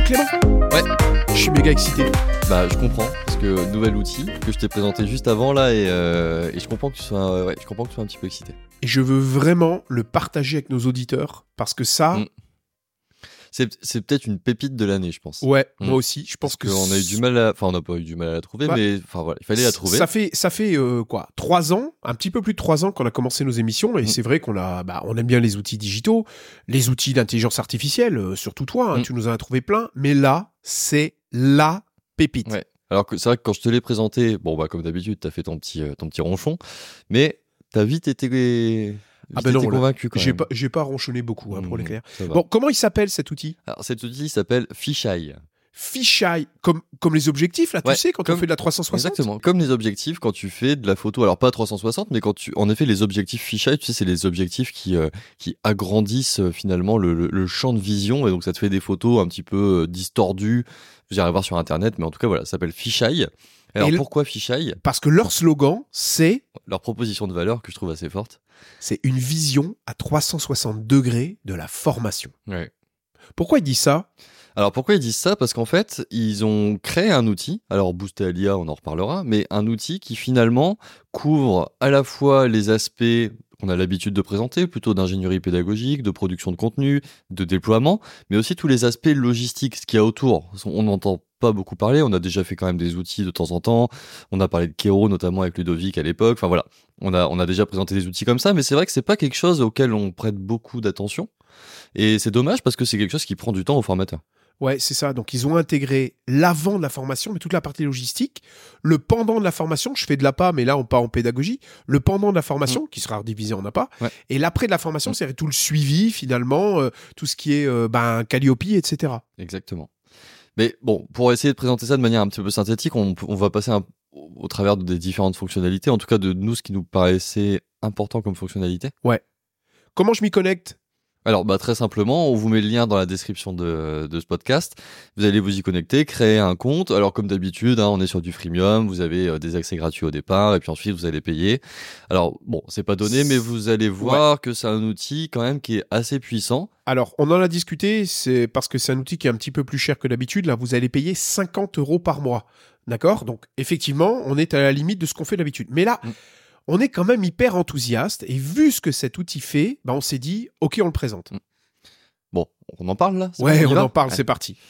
Clément ? Ouais. Je suis méga excité. Bah, je comprends, parce que nouvel outil que je t'ai présenté juste avant là, et je comprends que tu sois, je comprends que tu sois un petit peu excité. Et je veux vraiment le partager avec nos auditeurs, parce que ça... C'est peut-être une pépite de l'année, je pense. Ouais, moi aussi, je pense parce qu'on a eu du mal à... Enfin, on n'a pas eu du mal à la trouver, mais enfin voilà, il fallait la trouver. Ça fait quoi, 3 ans, un petit peu plus de 3 ans qu'on a commencé nos émissions, et c'est vrai qu'on on aime bien les outils digitaux, les outils d'intelligence artificielle, surtout toi, hein, tu nous en as trouvé plein, mais là, c'est la pépite. Ouais. Alors que c'est vrai que quand je te l'ai présenté, bon bah comme d'habitude, t'as fait ton petit ronchon, mais t'as vite été... convaincu quand même. J'ai pas ronchonné beaucoup, pour l'éclair. Bon, Bon, comment il s'appelle cet outil ? Alors cet outil s'appelle Fisheye. Fisheye, comme les objectifs, là, tu sais, quand on fait de la 360 ? Exactement, comme les objectifs quand tu fais de la photo, alors pas 360, mais en effet, les objectifs Fisheye, tu sais, c'est les objectifs qui agrandissent finalement le champ de vision, et donc ça te fait des photos un petit peu distordues. Vous irez voir sur Internet, mais en tout cas, voilà, ça s'appelle Fisheye. Alors pourquoi Fisheye ? Parce que leur slogan, c'est... Leur proposition de valeur, que je trouve assez forte. C'est une vision à 360 degrés de la formation. Ouais. Pourquoi ils disent ça ? Alors pourquoi ils disent ça ? Parce qu'en fait, ils ont créé un outil, alors Boosté à l'IA, on en reparlera, mais un outil qui finalement couvre à la fois les aspects qu'on a l'habitude de présenter, plutôt d'ingénierie pédagogique, de production de contenu, de déploiement, mais aussi tous les aspects logistiques, ce qu'il y a autour. On n'entend pas beaucoup parler, on a déjà fait quand même des outils de temps en temps, on a parlé de Kero notamment avec Ludovic à l'époque, enfin voilà, on a déjà présenté des outils comme ça, mais c'est vrai que c'est pas quelque chose auquel on prête beaucoup d'attention, et c'est dommage parce que c'est quelque chose qui prend du temps aux formateurs. Ouais, c'est ça. Donc, ils ont intégré l'avant de la formation, mais toute la partie logistique. Le pendant de la formation, je fais de l'APA, mais là, on part en pédagogie. Le pendant de la formation, qui sera redivisé en APA. Ouais. Et l'après de la formation, c'est tout le suivi, finalement, tout ce qui est Calliope, etc. Exactement. Mais bon, pour essayer de présenter ça de manière un petit peu synthétique, on va passer au travers des différentes fonctionnalités, en tout cas de nous, ce qui nous paraissait important comme fonctionnalité. Ouais. Comment je m'y connecte ? Alors, très simplement, on vous met le lien dans la description de ce podcast. Vous allez vous y connecter, créer un compte. Alors, comme d'habitude, on est sur du freemium. Vous avez des accès gratuits au départ, et puis ensuite, vous allez payer. Alors, bon, c'est pas donné, mais vous allez voir que c'est un outil quand même qui est assez puissant. Alors, on en a discuté, c'est parce que c'est un outil qui est un petit peu plus cher que d'habitude. Là, vous allez payer 50 € par mois. D'accord ? Donc, effectivement, on est à la limite de ce qu'on fait d'habitude. Mais là... on est quand même hyper enthousiaste, et vu ce que cet outil fait, on s'est dit, ok, on le présente. Bon, on en parle là ? Ouais, on en parle, c'est parti.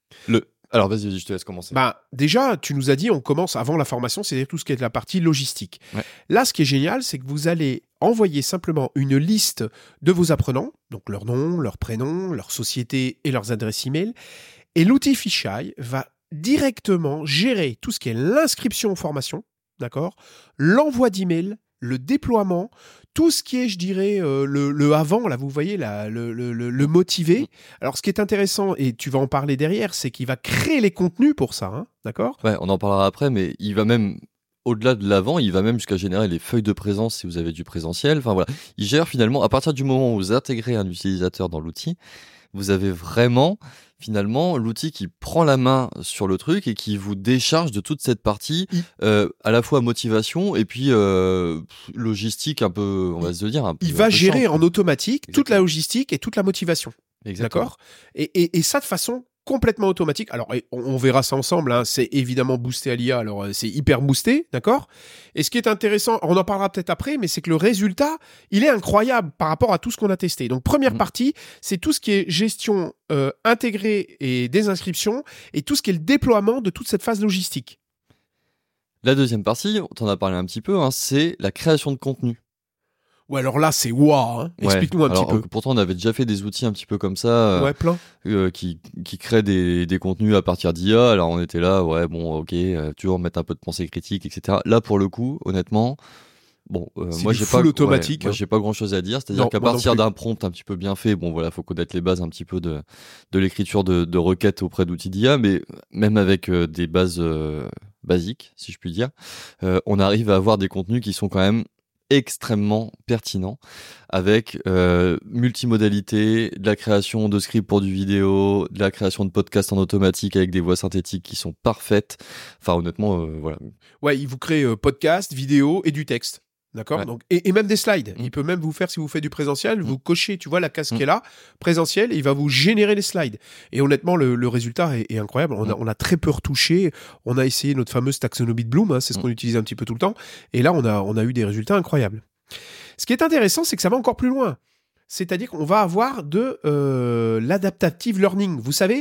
Alors vas-y, je te laisse commencer. Déjà, tu nous as dit, on commence avant la formation, c'est-à-dire tout ce qui est de la partie logistique. Ouais. Là, ce qui est génial, c'est que vous allez envoyer simplement une liste de vos apprenants, donc leur nom, leur prénom, leur société et leurs adresses e-mail, et l'outil Fisheye va directement gérer tout ce qui est l'inscription aux formations, d'accord ? L'envoi d'email, le déploiement, tout ce qui est, je dirais, le avant, là, vous voyez, le motivé. Alors, ce qui est intéressant, et tu vas en parler derrière, c'est qu'il va créer les contenus pour ça, d'accord ? Ouais, on en parlera après, mais il va même, au-delà de l'avant, il va même jusqu'à générer les feuilles de présence si vous avez du présentiel. Enfin voilà, il gère finalement, à partir du moment où vous intégrez un utilisateur dans l'outil, vous avez vraiment... finalement, l'outil qui prend la main sur le truc et qui vous décharge de toute cette partie, à la fois motivation et puis logistique un peu, on va se dire. Il va gérer en automatique toute la logistique et toute la motivation. Exactement. D'accord ? Et ça de façon complètement automatique. Alors, on verra ça ensemble, c'est évidemment boosté à l'IA, alors c'est hyper boosté, d'accord ? Et ce qui est intéressant, on en parlera peut-être après, mais c'est que le résultat, il est incroyable par rapport à tout ce qu'on a testé. Donc, première partie, c'est tout ce qui est gestion intégrée et des inscriptions, et tout ce qui est le déploiement de toute cette phase logistique. La deuxième partie, on t'en a parlé un petit peu, c'est la création de contenu. Ouais, alors là, c'est waouh, Explique-nous un petit peu. Pourtant, on avait déjà fait des outils un petit peu comme ça. Plein. Qui créent des contenus à partir d'IA. Alors, on était là, toujours mettre un peu de pensée critique, etc. Là, pour le coup, honnêtement, moi, j'ai pas, automatique. Moi, j'ai pas grand-chose à dire. C'est-à-dire qu'à partir d'un prompt un petit peu bien fait, faut connaître les bases un petit peu de l'écriture de requêtes auprès d'outils d'IA, mais même avec des bases basiques, si je puis dire, on arrive à avoir des contenus qui sont quand même extrêmement pertinent avec multimodalité, de la création de scripts pour du vidéo, de la création de podcasts en automatique avec des voix synthétiques qui sont parfaites. Enfin, honnêtement, voilà. Ouais, il vous crée podcast, vidéo et du texte. D'accord. Ouais. Donc, et même des slides. Il peut même vous faire, si vous faites du présentiel, vous cochez, tu vois, la case qui est là, présentiel, et il va vous générer les slides. Et honnêtement, le résultat est incroyable. On a très peu retouché. On a essayé notre fameuse taxonomie de Bloom, c'est ce qu'on utilise un petit peu tout le temps. Et là, on a eu des résultats incroyables. Ce qui est intéressant, c'est que ça va encore plus loin. C'est-à-dire qu'on va avoir de l'adaptative learning. Vous savez,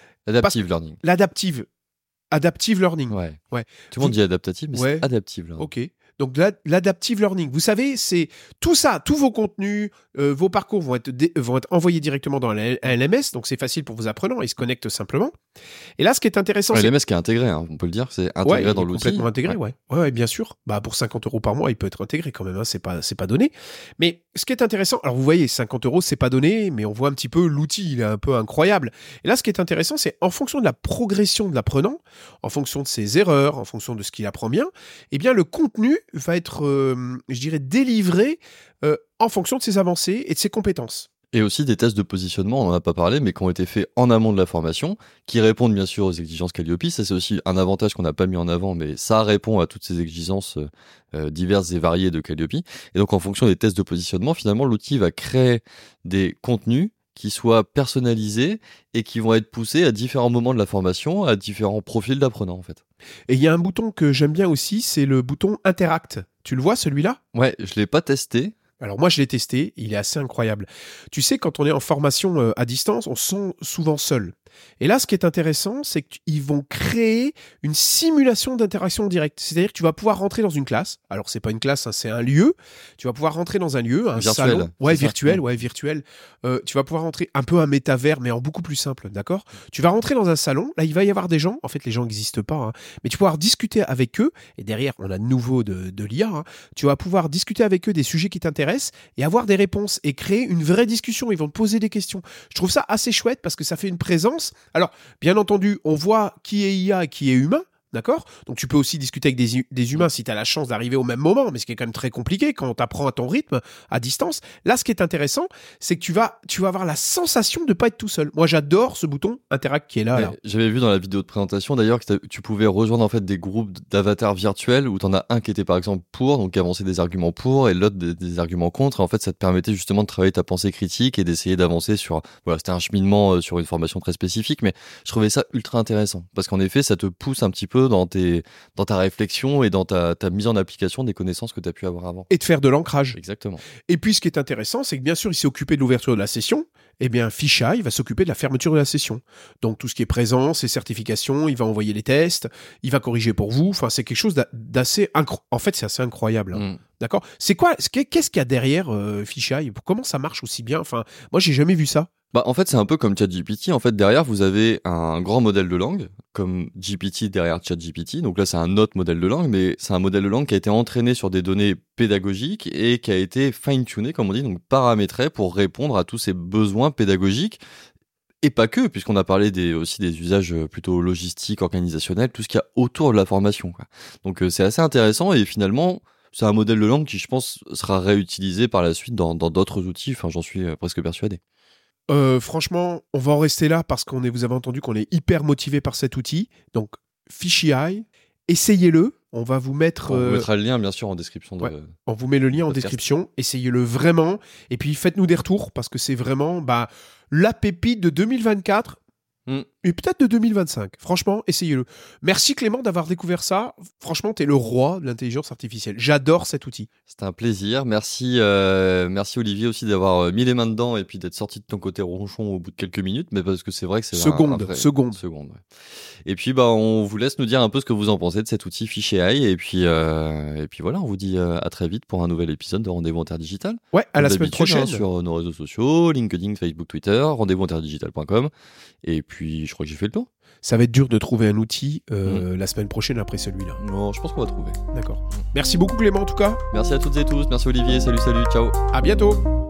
Adaptive learning. Ouais. Tout le monde dit adaptative, mais c'est adaptive learning. Ok. Donc l'adaptive learning, vous savez, c'est tout ça, tous vos contenus, vos parcours vont être envoyés directement dans un LMS, donc c'est facile pour vos apprenants, ils se connectent simplement. Et là, ce qui est intéressant, c'est... LMS qui est intégré, on peut le dire, c'est intégré dans l'outil. Complètement intégré, ouais, bien sûr. Pour 50 € par mois, il peut être intégré quand même, c'est pas donné. Mais ce qui est intéressant, alors vous voyez, 50 €, c'est pas donné, mais on voit un petit peu l'outil, il est un peu incroyable. Et là, ce qui est intéressant, c'est en fonction de la progression de l'apprenant, en fonction de ses erreurs, en fonction de ce qu'il apprend bien, eh bien le contenu va être, je dirais, délivré en fonction de ses avancées et de ses compétences. Et aussi des tests de positionnement, on n'en a pas parlé, mais qui ont été faits en amont de la formation, qui répondent bien sûr aux exigences Calliope. Ça, c'est aussi un avantage qu'on n'a pas mis en avant, mais ça répond à toutes ces exigences diverses et variées de Calliope. Et donc, en fonction des tests de positionnement, finalement, l'outil va créer des contenus qui soient personnalisés et qui vont être poussés à différents moments de la formation, à différents profils d'apprenants, en fait. Et il y a un bouton que j'aime bien aussi, c'est le bouton Interact. Tu le vois, celui-là ? Ouais, je l'ai pas testé. Alors moi, je l'ai testé, il est assez incroyable. Tu sais, quand on est en formation à distance, on se sent souvent seul. Et là, ce qui est intéressant, c'est qu'ils vont créer une simulation d'interaction directe. C'est-à-dire que tu vas pouvoir rentrer dans une classe. Alors, c'est pas une classe, c'est un lieu. Tu vas pouvoir rentrer dans un lieu, un virtuel, salon. Ouais, virtuel. Tu vas pouvoir rentrer un peu un métavers, mais en beaucoup plus simple, d'accord ? Tu vas rentrer dans un salon. Là, il va y avoir des gens. En fait, les gens n'existent pas, mais tu vas pouvoir discuter avec eux. Et derrière, on a de nouveau de l'IA. Tu vas pouvoir discuter avec eux des sujets qui t'intéressent et avoir des réponses et créer une vraie discussion. Ils vont te poser des questions. Je trouve ça assez chouette parce que ça fait une présence. Alors, bien entendu, on voit qui est IA et qui est humain, d'accord ? Donc, tu peux aussi discuter avec des humains si tu as la chance d'arriver au même moment, mais ce qui est quand même très compliqué quand tu apprends à ton rythme, à distance. Là, ce qui est intéressant, c'est que tu vas avoir la sensation de ne pas être tout seul. Moi, j'adore ce bouton Interact qui est là. J'avais vu dans la vidéo de présentation, d'ailleurs, que tu pouvais rejoindre en fait des groupes d'avatars virtuels où tu en as un qui était par exemple pour, donc qui avançait des arguments pour, et l'autre des arguments contre. Et en fait, ça te permettait justement de travailler ta pensée critique et d'essayer d'avancer sur... Voilà, c'était un cheminement sur une formation très spécifique, mais je trouvais ça ultra intéressant. Parce qu'en effet, ça te pousse un petit peu dans ta réflexion et dans ta mise en application des connaissances que tu as pu avoir avant. Et de faire de l'ancrage. Exactement. Et puis, ce qui est intéressant, c'est que bien sûr, il s'est occupé de l'ouverture de la session. Eh bien, Fisheye va s'occuper de la fermeture de la session. Donc, tout ce qui est présence et certification, il va envoyer les tests, il va corriger pour vous. Enfin, c'est quelque chose d'assez En fait, c'est assez incroyable. D'accord ? Qu'est-ce qu'il y a derrière Fisheye ? Comment ça marche aussi bien ? Enfin, moi, j'ai jamais vu ça. En fait, c'est un peu comme ChatGPT. En fait, derrière, vous avez un grand modèle de langue, comme GPT derrière ChatGPT. Donc là, c'est un autre modèle de langue, mais c'est un modèle de langue qui a été entraîné sur des données pédagogiques et qui a été fine-tuné, comme on dit, donc paramétré pour répondre à tous ces besoins pédagogiques. Et pas que, puisqu'on a parlé aussi des usages plutôt logistiques, organisationnels, tout ce qu'il y a autour de la formation, quoi. Donc c'est assez intéressant et finalement... C'est un modèle de langue qui, je pense, sera réutilisé par la suite dans d'autres outils. Enfin, j'en suis presque persuadé. Franchement, on va en rester là parce vous avez entendu qu'on est hyper motivé par cet outil. Donc, Fisheye, essayez-le. On va vous mettre... On vous mettra le lien, bien sûr, en description. On vous met le lien en description. Essayez-le vraiment. Et puis, faites-nous des retours parce que c'est vraiment la pépite de 2024. Et peut-être de 2025. Franchement, essayez-le. Merci Clément d'avoir découvert ça. Franchement, t'es le roi de l'intelligence artificielle. J'adore cet outil. C'était un plaisir. Merci Olivier aussi d'avoir mis les mains dedans et puis d'être sorti de ton côté ronchon au bout de quelques minutes. Mais parce que c'est vrai que c'est Seconde. Ouais. Et puis on vous laisse nous dire un peu ce que vous en pensez de cet outil Fisheye. Et puis voilà, on vous dit à très vite pour un nouvel épisode de Rendez-vous Interdigital. Ouais, à la semaine prochaine. Sur nos réseaux sociaux, LinkedIn, Facebook, Twitter, rendez-vous-interdigital.com. Et puis je crois que j'ai fait le tour. Ça va être dur de trouver un outil la semaine prochaine après celui-là. Non, je pense qu'on va trouver. D'accord. Merci beaucoup Clément en tout cas. Merci à toutes et tous. Merci Olivier. Salut, ciao. À bientôt.